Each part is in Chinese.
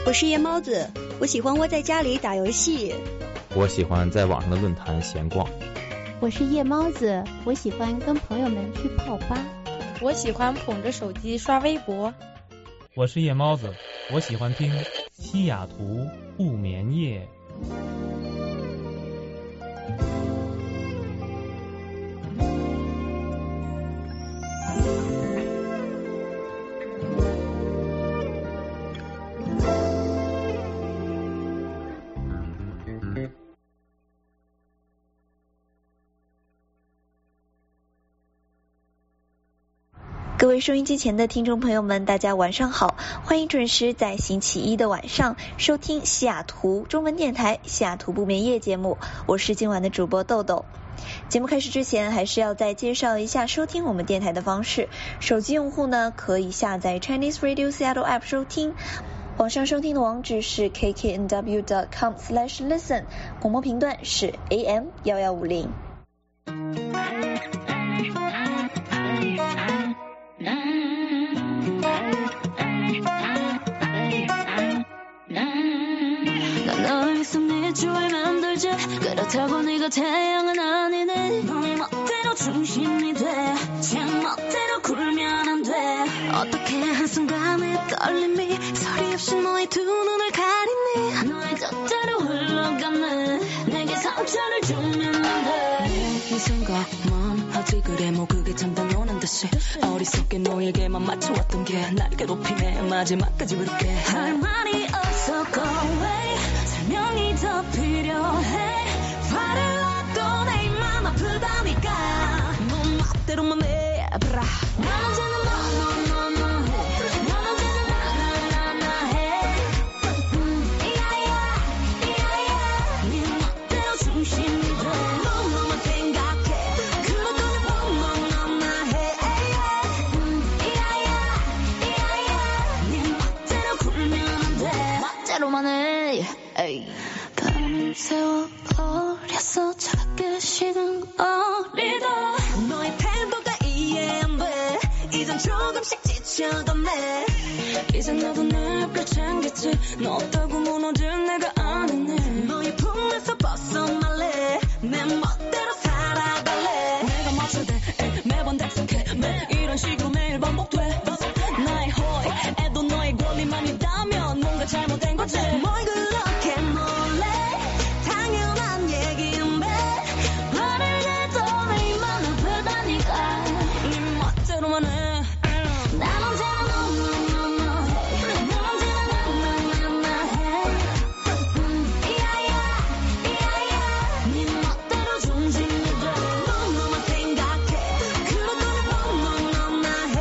我是夜猫子，我喜欢窝在家里打游戏。 我喜欢在网上的论坛闲逛。 我是夜猫子，我喜欢跟朋友们去泡吧。 我喜欢捧着手机刷微博。 我是夜猫子，我喜欢听西雅图不眠夜。 各位收音机前的听众朋友们，大家晚上好，欢迎准时在星期一的晚上收听西雅图中文电台西雅图不眠夜节目，我是今晚的主播豆豆。节目开始之前，还是要再介绍一下收听我们电台的方式。手机用户呢，可以下载 Chinese Radio Seattle App 收听，网上收听的网址是 kknw.com/listen， 广播频段是 AM1150。 하지 그래 뭐 그게 참 당연한 듯이 어리석게 너에게만 맞춰왔던 게 날 괴롭히네 마지막까지 부를게 할 말이 없어 go away 설명이 더 필요해 화를 놔도 내 맘 아프다니까 너 멋대로만 해 브라 난 언제나 너 해 난 언제나 나 해 이야야 네 멋대로 중심이 돼 너만 생각해 밤을 새워 버렸어 차갑게 식은 어리다 너의 태도가 이해 안 돼 이젠 조금씩 지쳐가네 이젠 나도 내 별 챙겼지 너 없다고 무너질 내가 아니네 너의 품에서 벗어날래 내 멋대로 살아갈래 내가 맞춰야 돼 매번 답답해 이런 식으로 매일 반복돼 나의 허위 애도 너의 권리만 있다면 뭔가 잘못된 거지 뭘 그렇게 놀래 당연한 얘기인데 화를 내도 내 맘 아프다니까 네 멋대로만 해 난 언제나 너 해 난 언제나 나 해 이야야 네 멋대로 중심이 돼 너만 생각해 그렇다면 나 해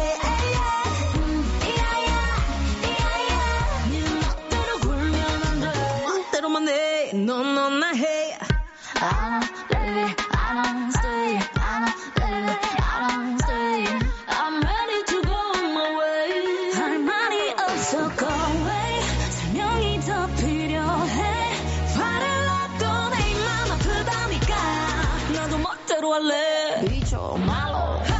이야야 네 멋대로 굴면 안 돼 멋대로만 해 너 나 해 I don't leave it I don't stay I don't leave it I don't stay I'm ready to go my way 할 말이 없어 go away 설명이 더 필요해 화를 놔도 내 맘 아프다니까 나도 멋대로 할래 이쪽 말로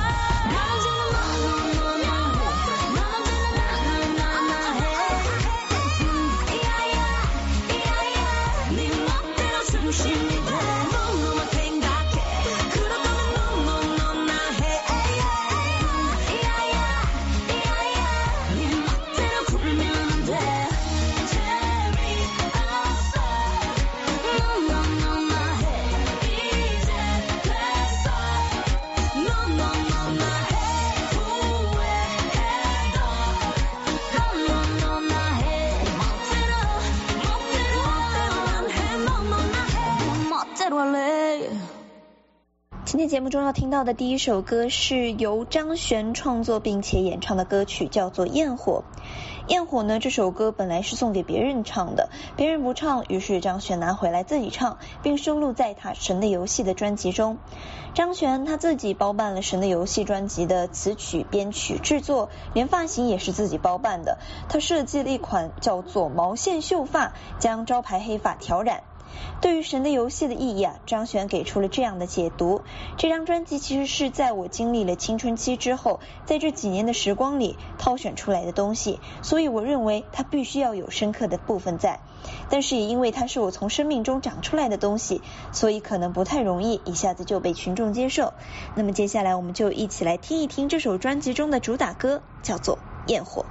今天节目中要听到的第一首歌是由张悬创作并且演唱的歌曲，叫做《焰火》。焰火呢，这首歌本来是送给别人唱的，别人不唱，于是张悬拿回来自己唱，并收录在他《神的游戏》的专辑中。张悬他自己包办了《神的游戏》专辑的词曲、编曲、制作，连发型也是自己包办的。他设计了一款叫做毛线秀发，将招牌黑发挑染。 对于《神的游戏》的意义张悬给出了这样的解读：这张专辑其实是在我经历了青春期之后，在这几年的时光里挑选出来的东西，所以我认为它必须要有深刻的部分在，但是也因为它是我从生命中长出来的东西，所以可能不太容易一下子就被群众接受。那么接下来我们就一起来听一听这首专辑中的主打歌，叫做《焰火》。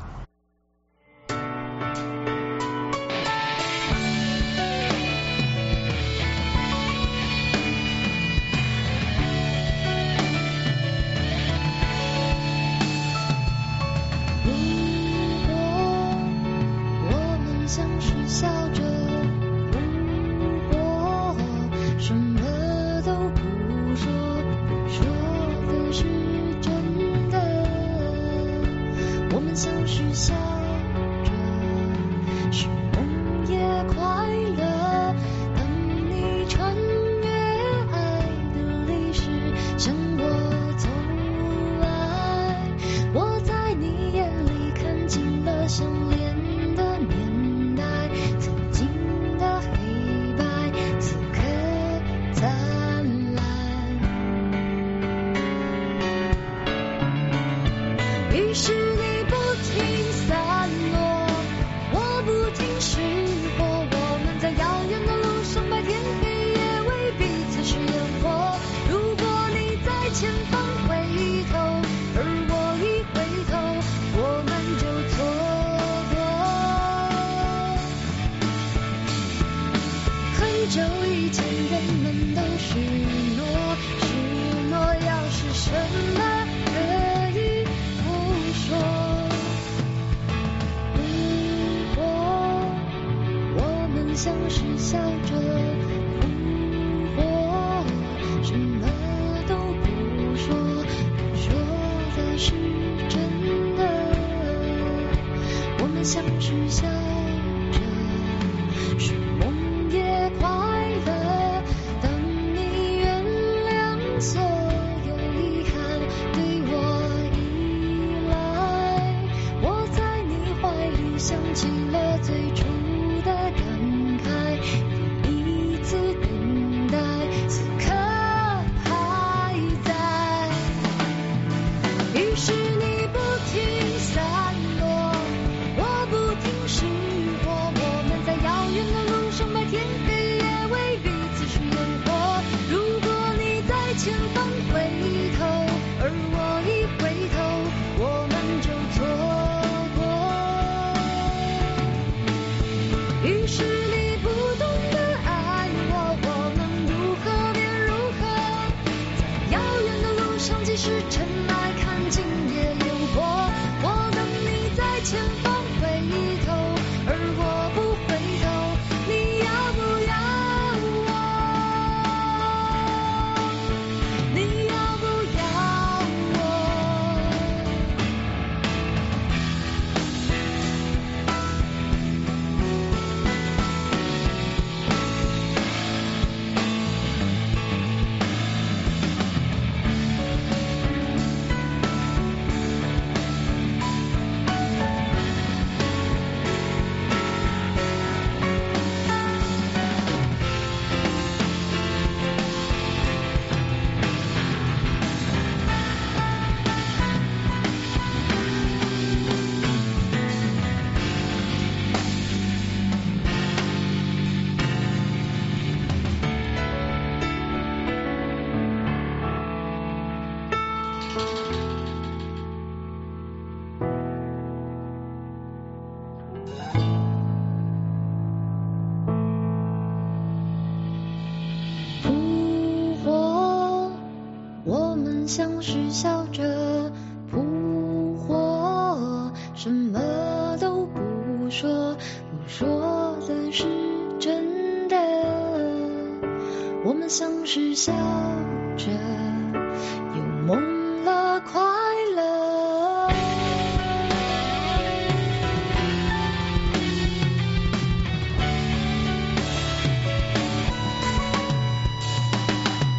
像是笑着扑火，什么都不说，不说的是真的。我们像是笑着又梦了快乐。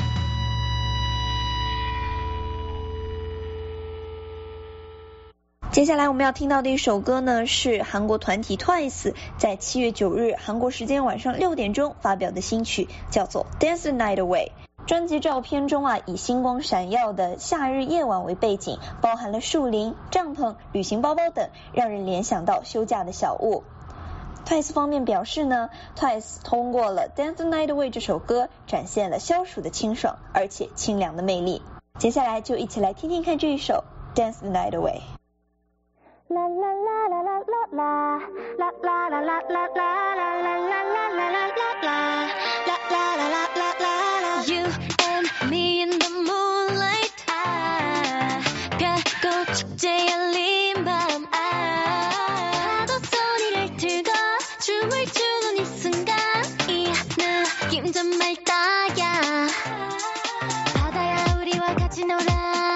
接接下来我们要听到的一首歌呢，是韩国团体 TWICE 在7月9日韩国时间晚上6点钟发表的新曲，叫做 Dance the Night Away。专辑照片中以星光闪耀的夏日夜晚为背景，包含了树林、帐篷、旅行包包等，让人联想到休假的小物。TWICE 方面表示呢 ，TWICE 通过了 Dance the Night Away 这首歌，展现了消暑的清爽而且清凉的魅力。接下来就一起来听听看这一首 Dance the Night Away。 La la la la la la la la la la la la la la la la. You and me in the moonlight. 별꽃 축제 열린 밤. 파도 소리를 들고 춤을 추는 이 순간. 이 느낌 정말 따야. 바다야 우리와 같이 놀아.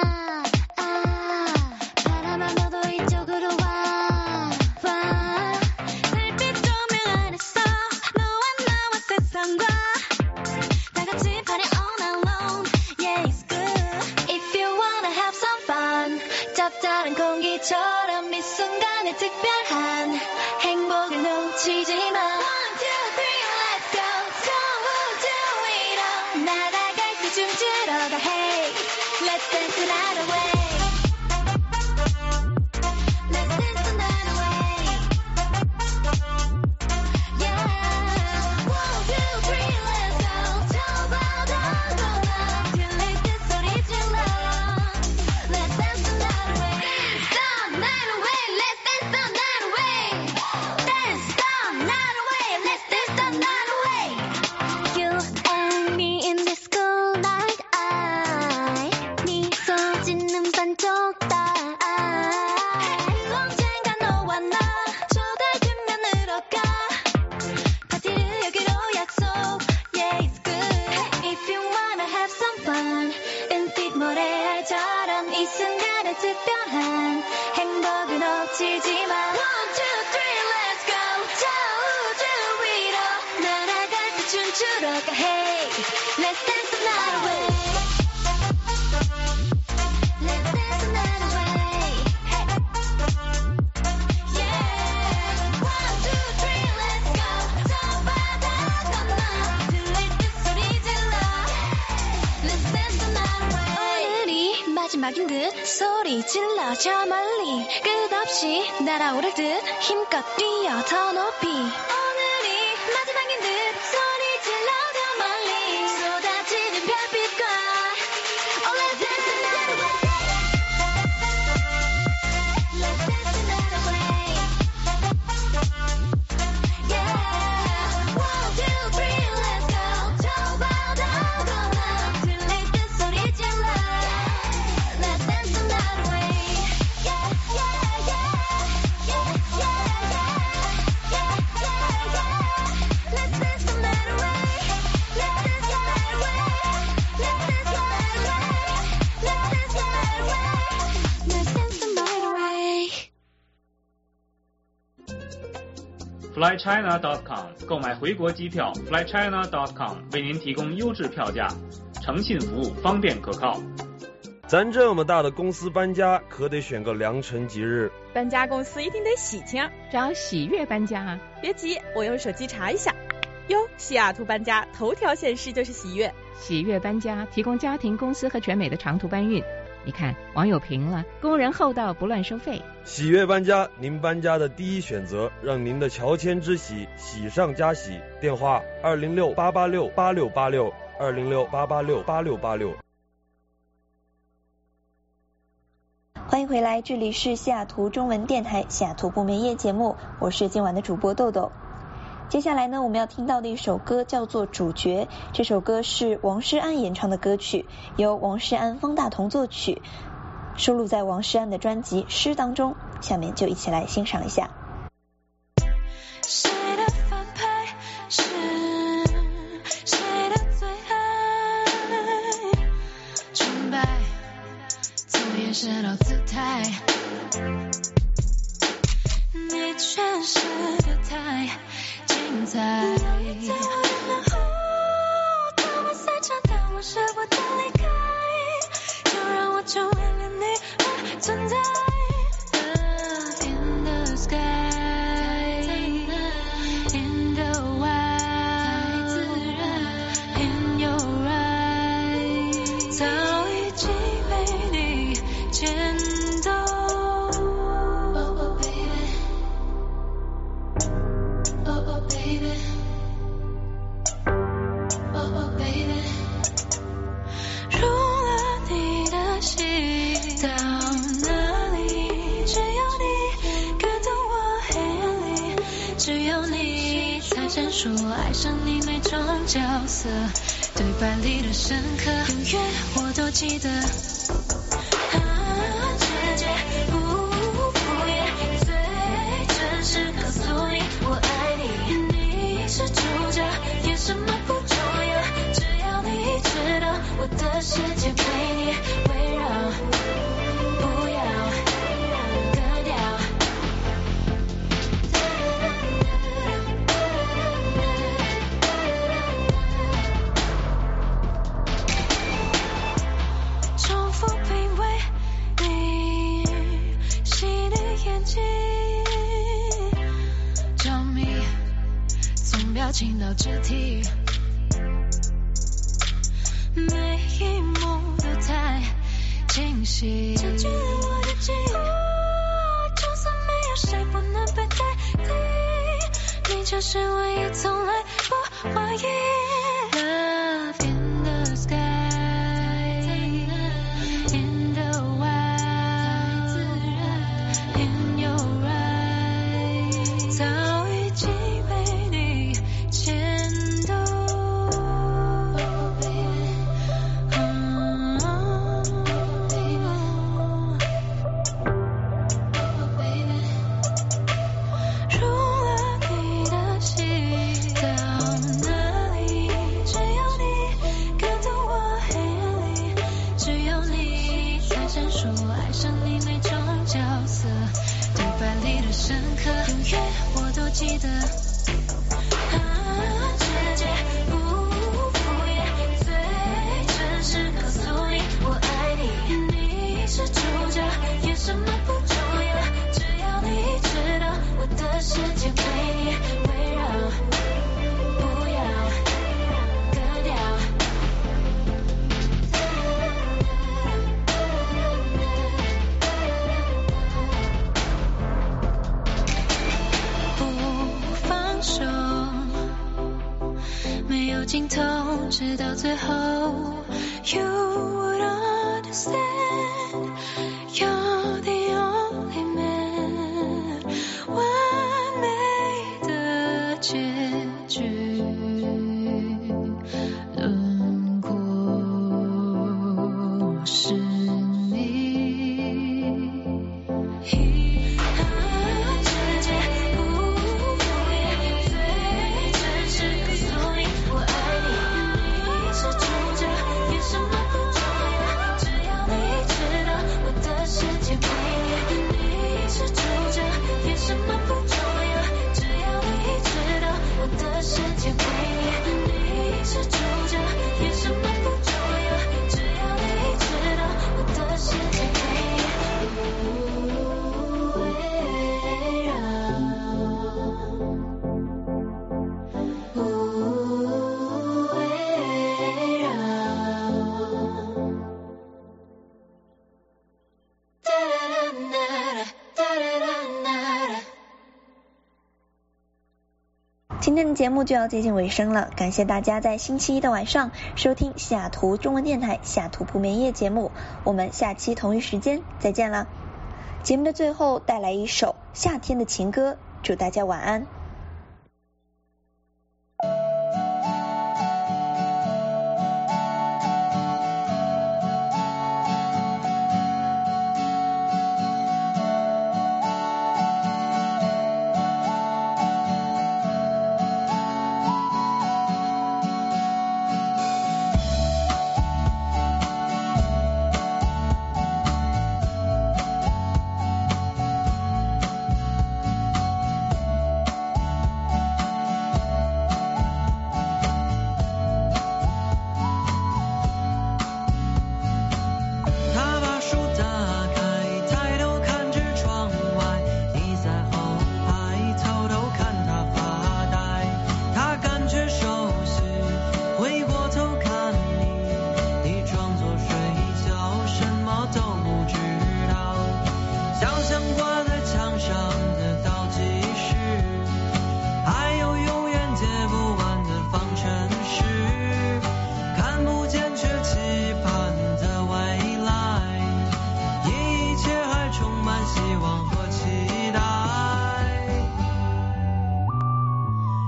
짭짤한 공기처럼 이 순간에 특별한 행복을 놓치지 마. 1, 2, 3, let's go. 저 우주 위로 날아갈 때 춤추러 가. Hey, let's dance the night away. Let's dance the night away. Yeah. 1, 2, 3, let's go. 저 바다 건너 들릴 때 소리 질러. Let's dance the night away. Night away, let's dance the night away. Dance the night away, let's dance the night away. You and me in this cool night. 미소 짓는 반쪽 달. 언젠가 너와 나 저 달 뒷면으로 가. 파티를 여기로 약속. Yeah, it's good. If you wanna have some fun. 은빛 모래알처럼 이 순간에 특별한 행복을 놓치지 마. 1, 2, 3, let's go. 저 우주 위로 날아갈 때 춤추러 가. Hey, let's dance the night away. Let's dance the night away. Hey. Yeah. 1, 2, 3, let's go. 저 바다 건너 들릴 때 소리 질러. Let's dance the night away. 오늘이 마지막인 듯 소리 질러 저 멀리 끝없이 날아오를 듯 힘껏 뛰어 더 높이. 오늘이 마지막인 듯 소리 질러 더 멀리 쏟아지는 별빛과. Oh, let's dance the night away. Let's dance the night away. Yeah. 1, 2, 3, let's go. 저 바다 건너 들릴 때 소리 질러. Let's dance the night away. Yeah, yeah, yeah. Yeah, yeah, yeah. Yeah, yeah, yeah. Let's dance the night away. Let's dance the night away. Let's dance the night away. Let's dance the night away. Let's dance the night away. flychina.com 购买回国机票 flychina.com 为您提供优质票价，诚信服务，方便可靠。 咱这么大的公司搬家，可得选个良辰吉日。 搬家公司一定得喜庆， 找喜悦搬家啊！ 别急，我用手机查一下。哟，西雅图搬家头条显示就是喜悦。 喜悦搬家提供家庭、公司和全美的长途搬运。你看，网友评了，工人厚道，不乱收费。 喜悦搬家，您搬家的第一选择，让您的乔迁之喜喜上加喜。电话206-886-8686 206-886-8686。 欢迎回来，这里是西雅图中文电台西雅图不眠夜节目，我是今晚的主播豆豆。接下来呢，我们要听到的一首歌叫做《主角》，这首歌是王诗安演唱的歌曲，由王诗安、方大同作曲，收录在王诗安的专辑《诗》当中。下面就一起来欣赏一下。 谁的反派是谁的最爱？崇拜从眼神到姿态，你诠释的太精彩。你在我的门后，当我赛场，当我舍不得离开，就让我成为了你而存在。 baby, oh baby， 入了你的心，到哪里只有你感动我黑暗里，只有你才闪烁，爱上你每种角色，对白里的深刻，永远我都记得。直接不敷衍，最真实告诉你我爱你，你是主角，演什么不重要，只要你知道我的世界被你围绕，不要割掉。重复品味你细腻眼睛，着迷，从表情到肢体，每一幕都太惊喜，占据了我的记忆，就算没有谁不能被代替，你就是唯一，从来不怀疑。Love in the sky, in the wild, in your eyes， 早已经被你牵动。入了你的心，到哪里只有你感动我黑暗里，只有你才闪烁，爱上你每种角色，对白里的深刻，永远我都记得。直接不敷衍，最真实告诉你我爱你，你是主角，演什么不重要，只要你知道我的世界被你围绕，不要割掉。不放手，没有尽头，直到最后 You would understand, you're the only man， 完美的结局，轮廓是你。直接不敷衍，最真实告诉你我爱你，你是主角，演什么不重要，只要你知道我的世界被你，你是主角，演什么不重要，只要你知道我的世界被你，你是主角，演什么不重要，只要你知道我的世界被你围绕，围绕。哒啦啦啦。 今天的节目就要接近尾声了，感谢大家在星期一的晚上收听西雅图中文电台西雅图不眠夜节目，我们下期同一时间再见了。节目的最后带来一首夏天的情歌，祝大家晚安。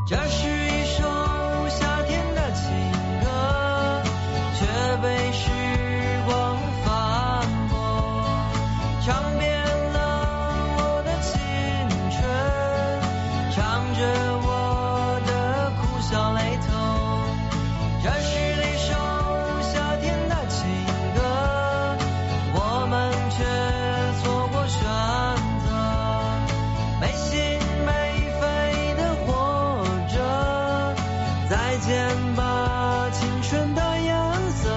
这是一首夏天的情歌，却被时光翻过，唱遍了我的青春，唱着我的苦笑泪痛。这是那首夏天的情歌，我们却错过选择，没心没肺的活着，再见吧青春的颜色。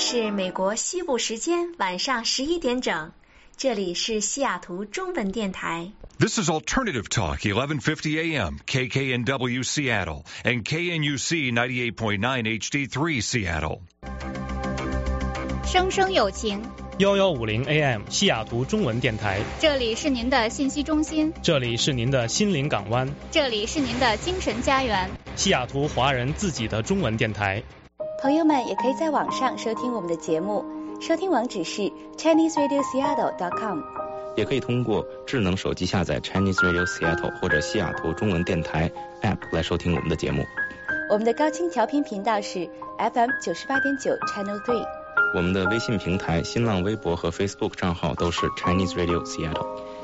是美国西部时间晚上11点整，这里是西雅图中文电台。 This is Alternative Talk, 1150 AM, KKNW Seattle, and KNUC 98.9 HD3 Seattle. 声声有情 1150 AM 西雅图中文电台， 这里是您的信息中心， 这里是您的心灵港湾， 这里是您的精神家园， 西雅图华人自己的中文电台。 朋友们也可以在网上收听我们的节目，收听网址是 ChineseRadioSeattle.com， 也可以通过智能手机下载 Chinese Radio Seattle 或者西雅图中文电台 App 来收听我们的节目。 我们的高清调频频道是 FM 98.9 Channel 3。 我们的微信平台、新浪微博和 Facebook 账号都是 Chinese Radio Seattle。